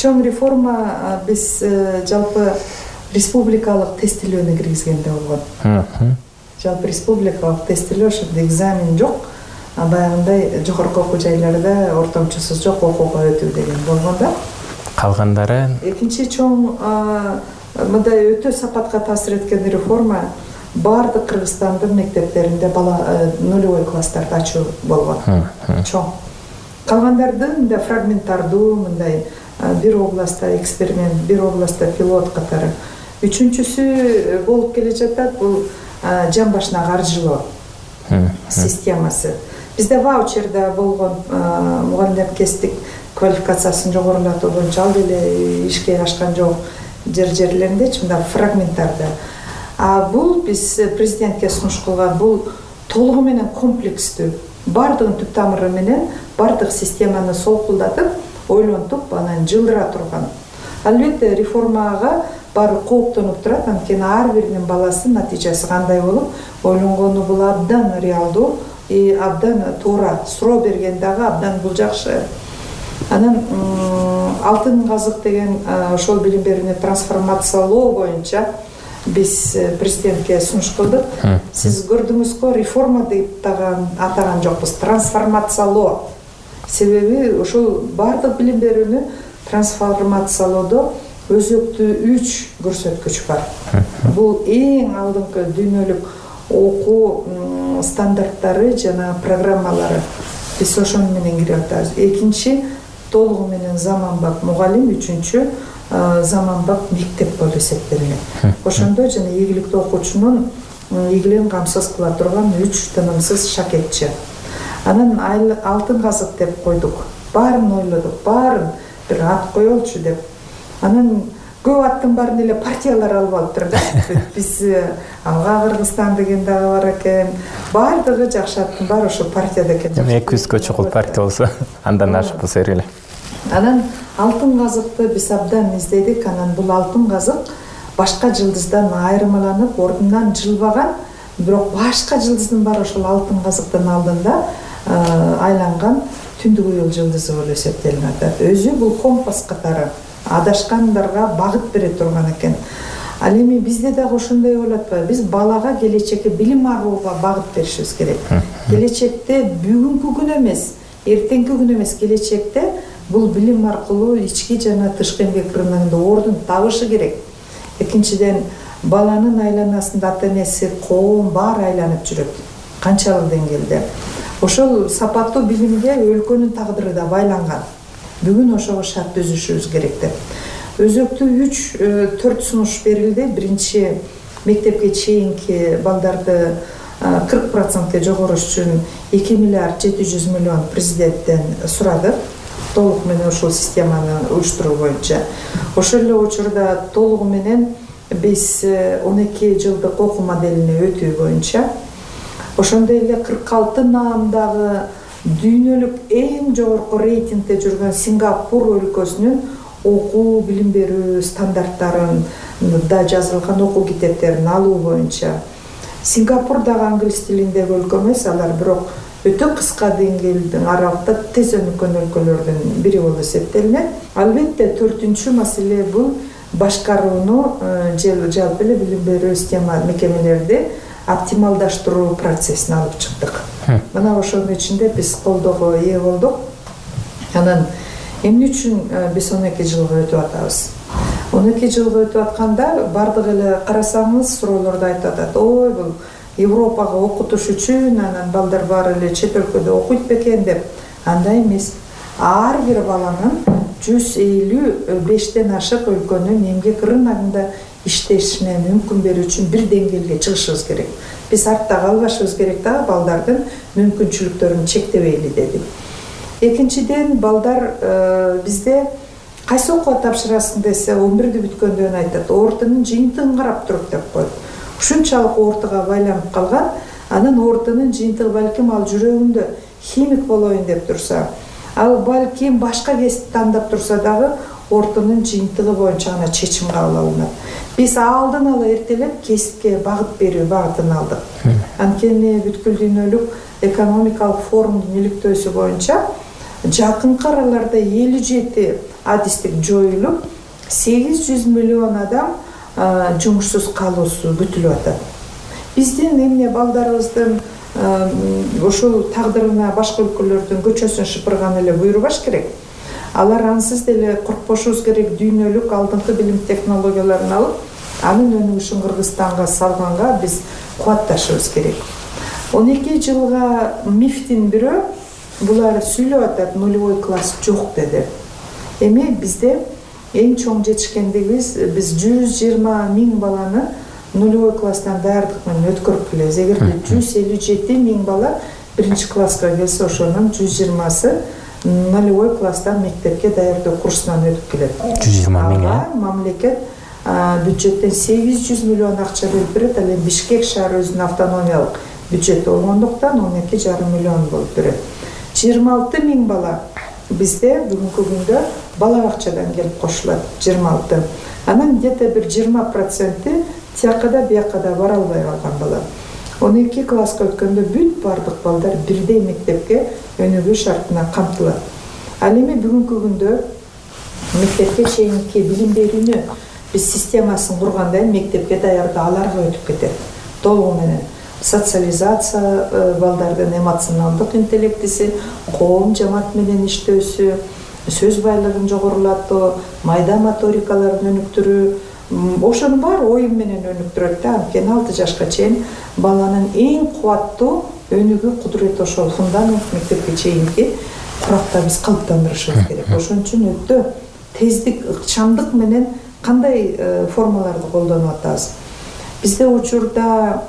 чоң реформа биз жалпы республикалык тестилөөнү киргизгенде болгон. Жалпы республикалык тестилөө ошондо экзамен жок, баягындай жогорку окуу жайларда ортомчусуз жок окууга өтүү деген болгон да. Калгандары экинчи чоң мындай өтө сапатка таасир эткен реформа баардык Кыргызстандын мектептеринде бала нулевой класстарды ачуу болгон. Чоң. Калгандарды мындай фрагментардуу, мындай бир областта эксперимент, бир областта пилот катары. Үчүнчүсү болуп келе жатат бул жан башына каржылоо системасы. Бизде ваучерда болгон мугалимдер кесиптик квалификациясын жогорулатуу боюнча ал деле ишке ашкан жок жерлеринде мындай фрагменттарда. Бул биз президентке сунуш кылган бул толугу менен комплекстүү, бардыгын түп тамыры менен бардык системаны солкулдатып, ойлонтуп, анан жылдыра турган. Албетте реформага баары кооптонуп турат, анткени ар биринин баласынын натыйжасы кандай болуп, ойлонгону бул абдан реалдуу, абдан туура, суроо берген дагы абдан бул жакшы. Анан алтын казык деген ошол билим берүүнү трансформациялоо боюнча биз президентке сунуш кылдык. Сиз көрдүңүзгө реформа деп атаган жокпуз, трансформациялоо. Себеби ошол бардык билим берүүнү трансформациялоодо өзөктүү 3 көрсөткүч бар. Бул эң алдыңкы дүйнөлүк окуу стандарттары жана программалары. Биз ошону менен кирип атабыз. Экинчи толугу менен заманбап мугалим, үчүнчү заманбап мектеп болуп эсептелген. Ошондо жана ийгиликтүү окуучунун ийгилигин камсыз кыла турган 3 тынымсыз шакетчи. Анан алтын казык деп койдук. Баарын ойлодук, баарын бир ат коелучу деп. Анан көп аттын баарын эле партиялар алып алыптыр да. Биз Алга Кыргызстан деген дагы бар экен. Баардыгы жакшы аттын баары ошо партияда экен. 200 чукул партия болсо, андан ашып болсо эле. Анан алтын казыкты биз абдан издедик. Анан бул алтын казык башка жылдыздан айырмаланып, ордунан жылбаган, бирок башка жылдыздын баары ошол алтын казыктын алдында айланган түндүк уюл жылдызы болуп эсептелип атат. Өзү бул компас катары адашкандарга багыт бере турган экен. Ал эми бизде дагы ошондой болуп атпайбы? Биз балага келечекке билим алууга багыт беришибиз керек. Келечекте бүгүнкү күн эмес, эртеңки күн эмес, келечекте бул билим аркылуу ички жана тышкы эмгек рыногунда ордун табышы керек. Экинчиден, баланын айланасында ата-энеси, коом баары айланып жүрөт. Канчалык деңгээлде. Ошол сапаттуу билимге өлкөнүн тагдыры да байланган. Бүгүн ошого шарт түзүшүбүз керек деп. Өзөктүү 4 сунуш берилди. Биринчи, мектепке чейинки балдарды 40% жогоруш үчүн 2 миллиард 700 миллион президенттен сурадык. Толук менен ошол системаны уюштуруу боюнча. Ошол эле учурда толугу менен биз 12 жылдык окуу моделине өтүү боюнча, ошондой эле 46 наамдагы дүйнөлүк эң жогорку рейтингде жүргөн Сингапур өлкөсүнүн окуу билим берүү стандарттарын да жазылган окуу китептерин алуу боюнча. Сингапур дагы англис тилиндеги өлкө эмес, алар бирок өтө кыска деңгээлдин аралыкта тез өнүккөн өлкөлөрдүн бири болуп эсептелинет. Албетте 4-чү маселе бул башкарууну жалпы эле билим берүү система мекемелерди оптималдаштыруу процессин алып чыктык. Мына ошонун ичинде биз колдоого ээ болдук. Анан эмне үчүн биз 12 жылга өтүп атабыз? 12 жылга өтүп атканда бардык эле карасаңыз суроолорду айтып атат. Ой, бул Европага окутуш үчүн, анан балдар баары эле чет өлкөдө окуйт бекен деп. Андай эмес. Ар бир баланын 155ден ашык өлкөнүн эмгек рыногунда иштешине мүмкүн берүү үчүн бир деңгээлге чыгышыбыз керек. Биз артта калбашыбыз керек да, балдардын мүмкүнчүлүктөрүн чектебейли дедик. Экинчиден, балдар бизде кайсы окууга тапшырасың десе, 11-ди бүткөндөн айтат, ортонун жыйынтыгын карап туруп деп коет. Ушунчалык ортого байланып калган, анан ортонун жыйынтыгы балким ал жүрөгүндө химик болоюн деп турса, ал балким башка кесип тандап турса дагы ортонун жыйынтыгы боюнча ана чечим кабыл алынат. Биз алдын ала эртелеп кесипке багыт берүү багытын алдык. Анткени бүткүл дүйнөлүк экономикалык форумдун иликтөөсү боюнча жакынкы араларда 57 адистик жоюлуп 800 миллион адам жумушсуз калуусу күтүлүп атат. Биздин эмне балдарыбыздын ошол тагдырына башка өлкөлөрдүн көчөсүн шыпырган эле буйрубаш керек. Алар ансыз деле коркпошубуз керек, дүйнөлүк алдыңкы билим технологияларын алып, анын өнүгүшүн Кыргызстанга салганга биз кубатташыбыз керек. 12 жылга мифтин бирөө булар сүйлөп атат, нулевой класс жок деди. Эми бизде эң чоң жетишкендигибиз, биз 120 000 баланы нулевой класстан даярдык менен өткөрүп келебиз. Эгерде 157 000 бала биринчи класска келсе, ошонун 120сы нулевой класстан мектепке даярдоо курсунан өтүп келет. 120 000 мамлекет бюджеттен 800 миллион акча берип берет. Ал эми Бишкек шаары өзүнүн автономиялык бюджети болгондуктан 12,5 миллион болуп берет. 26 000 бала бизде бүгүнкү күндө бала бакчадан келип кошулат. 26. Анын где-то бир 20% тиякада биякада бара албай калган бала. 12 класска өткөндө бүт бардык балдар бирдей мектепке өнүгүү шартына камтылат. Ал эми бүгүнкү күндө мектепке чейинки билим берүүнү биз системасын кургандай мектепке даярдоо аларга өтүп кетет. Толугу менен социализация, балдардын эмоционалдык интеллектиси, коом жамаат менен иштөөсү, сөз байлыгын жогорулатуу, майда моторикаларын өнүктүрүү, ошонун баары оюн менен өнүктүрөт да. Анткени 6 жашка чейин баланын эң кубаттуу өнүгүү кудурети ошол фундамент мектепке чейинки куракта биз калыптандырышыбыз керек. Ошон үчүн өтө тездик, ыкчамдык менен кандай формаларды колдонуп атабыз. Бизде учурда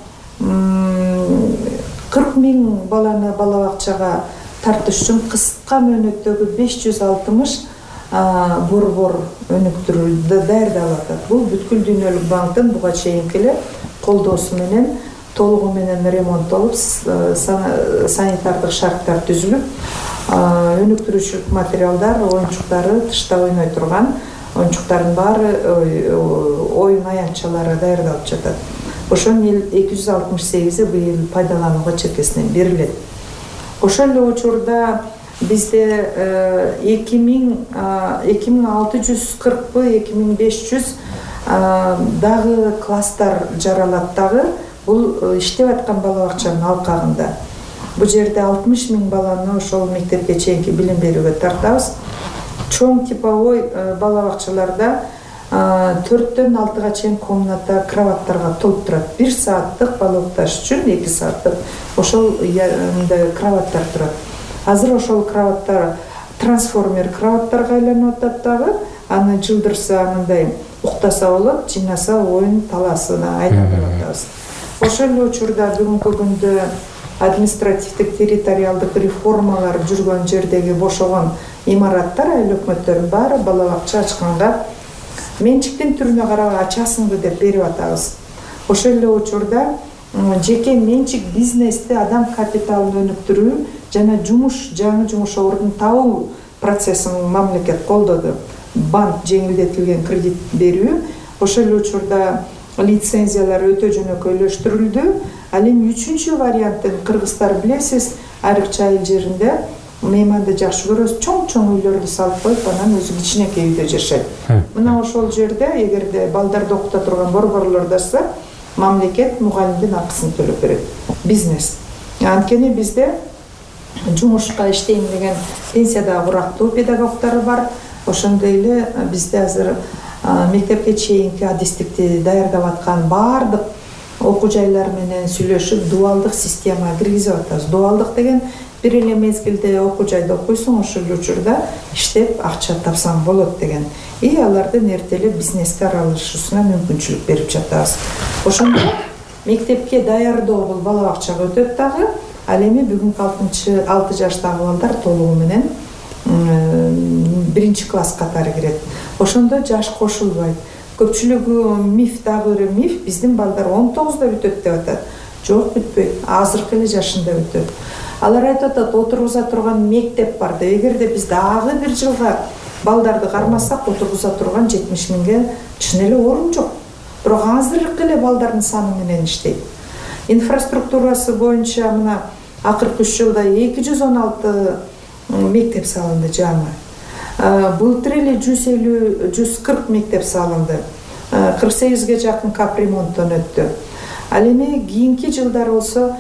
40 000 баланы бала бакчага тартыш үчүн кыска мөөнөттөгү 560 борбор өнүктүрүүдө даярдалып атат. Бул бүткүл дүйнөлүк банктын буга чейинки эле колдоосу менен толугу менен ремонттолуп, санитардык шарттар түзүлүп, өнүктүрүүчүлүк материалдар, оюнчуктары, тышта ойной турган оюнчуктардын баары, оюн аянтчалары даярдалып жатат. Ошонун 268 быйыл пайдаланууга чекесинен берилет. Ошол эле учурда бизде 2640-2500 дагы класстар жаралат дагы. Бул иштеп аткан бала бакчанын алкагында. Бул жерде 60 000 баланы ошол мектепке чейинки билим берүүгө тартабыз. Чоң типовой бала бакчаларда 4-төн 6-га чейин комната кроваттарга толуп турат. 1 сааттык бала укташ үчүн 2 сааттык ошол кроваттар турат. Азыр ошол кроваттар трансформер кроваттарга айланып атат дагы. Аны жылдырса, мындай уктаса болот, жыйнаса оюн талаасына айландырып атабыз. Ошол эле учурда бүгүнкү күндө административдик территориалдык реформалар жүргөн жердеги бошогон имараттар, айыл өкмөттөрүн баары бала бакча ачканга менчиктин түрүнө карабай ачасыңбы деп берип атабыз. Ошол эле учурда жеке менчик бизнести, адам капиталын өнүктүрүү жана жаңы жумуш ордун табуу процессин мамлекет колдоду. Банк жеңилдетилген кредит берүү. Ошол эле учурда лицензиялар өтө жөнөкөйлөштүрүлдү. Ал эми 3-чү варианттын кыргыздар билесиз, айрыкча айыл жеринде мейманды жакшы көрөбүз, чоң үйлөрдү салып коюп, анан өзү кичинекей үйдө жашайт. Мына ошол жерде эгерде балдарды окута турган борборлорду ачса, мамлекет мугалимдин акысын төлөп берет. Бизнес. Анткени бизде жумушка иштейм деген пенсияда урактуу педагогдор бар. Ошондой эле бизде азыр мектепке чейинки адистикти даярдап аткан баардык окуу жайлар менен сүйлөшүп, дуалдык система киргизип атабыз. Дуалдык деген бир эле мезгилде окуу жайда окуйсуң, ошол учурда иштеп акча тапсаң болот деген. Алардын эрте эле бизнеске аралашуусуна мүмкүнчүлүк берип жатабыз. Ошондо мектепке даярдоо бул бала бакчага өтөт дагы. Ал эми бүгүнкү 6 жаштагы балдар толугу менен 1 класс катары кирет. Ошондо жаш кошулбайт. Көпчүлүгү миф, дагы бир миф, биздин балдар 19да бүтөт деп атат. Жок, бүтпөйт. Азыркы эле жашында бүтөт. Алар айтып атат, отургуза турган мектеп бар деп. Эгерде биз дагы 1 жылга балдарды кармасак, отургуза турган 70 000ге чын эле орун жок. Бирок азыркы эле балдардын саны менен иштейт. Инфраструктурасы боюнча мына акыркы 3 жылда 216 мектеп салынды жаңы. Былтыр эле 140 мектеп салынды. 48ге жакын капремонттон өттү. Ал эми кийинки жылдар болсо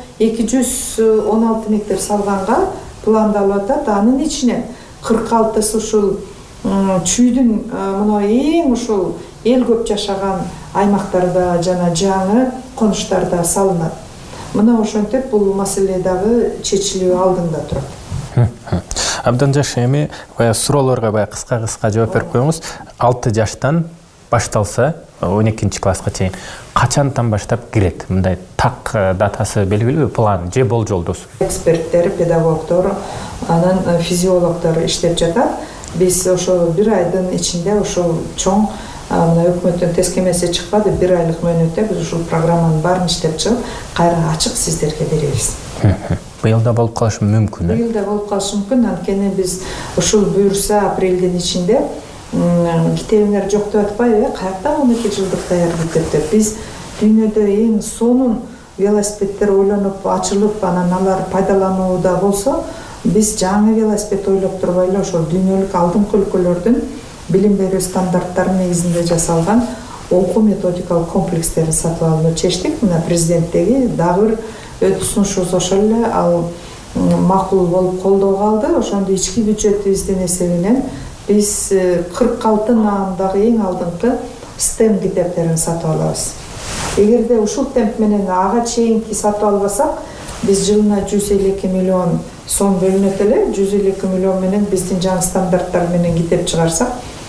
216 мектеп салганга пландалып атат. Анын ичинен 46сы ушул чүйдүн мына эң ушул эл көп жашаган аймактарда жана жаңы конуштарда салынат. Мына ошентип бул маселе дагы чечилүү алдында турат. Абдан жакшы. Эми баягы суроолорго баягы кыска жооп берип коюңуз. 6 жаштан башталса 12 класска чейин качантан баштап кирет? Мындай так датасы белгилүү, план же болжолдосу? Эксперттер, педагогдор, анан физиологдор иштеп жатат. Биз ошо 1 айдын ичинде ошол чоң мына өкмөттүн тескемеси чыкпады, 1 айлык мөөнөттө биз ушул программанын баарын иштеп чыгып, кайра ачык сиздерге беребиз. Быйылда болуп калышы мүмкүн. Быйылда болуп калышы мүмкүн. Анткени биз ушул буюрса апрелдин ичинде китебиңер жок деп атпайбы? Каякта 12 жылдык даяр мектептер. Биз дүйнөдө эң сонун велосипедтер ойлонуп ачылып, анан алар пайдаланууда болсо, биз жаңы велосипед ойлоп турбайлы ошол дүйнөлүк алдыңкы өлкөлөрдүн билим берүү стандарттары негизинде жасалган окуу методикалык комплекстерин сатып алууну чечтик. Мына президенттеги дагы бир сунушубуз ошол эле, ал макул болуп колдоого алды. Ошондо ички бюджетибиздин эсебинен биз 46 наамдагы эң алдыңкы STEM китептерин сатып алабыз. Эгерде ушул темп менен ага чейинки сатып албасак, биз жылына 152 миллион сом бөлүнөт эле. 152 миллион менен биздин жаңы стандарттар менен китеп чыгарсак,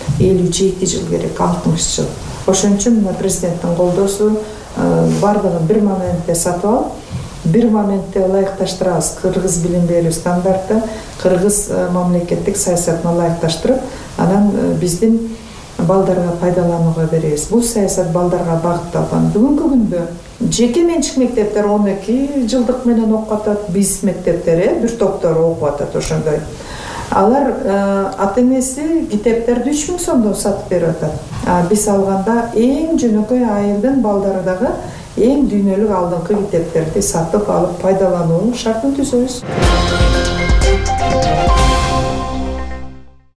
57 жыл керек, 60 жыл. Ошон үчүн мына президенттин колдоосу бардыгын бир моментте сатып алып, бир моментте ылайыкташтырабыз. Кыргыз билим берүү стандарты, кыргыз мамлекеттик саясатына ылайыкташтырып, анан биздин балдарга пайдаланууга беребиз. Бул саясат балдарга багытталган. Бүгүнкү күндө жеке менчик мектептер 12 жылдык менен окуп атат, биз мектептери бир топтор окуп атат ошондой. Алар ата-энеси китептерди 3000 сомдон сатып берип атат. Биз алганда эң жөнөкөй айылдын балдары дагы эң дүйнөлүк алдыңкы китептерди сатып алып пайдалануу шартын түзөбүз.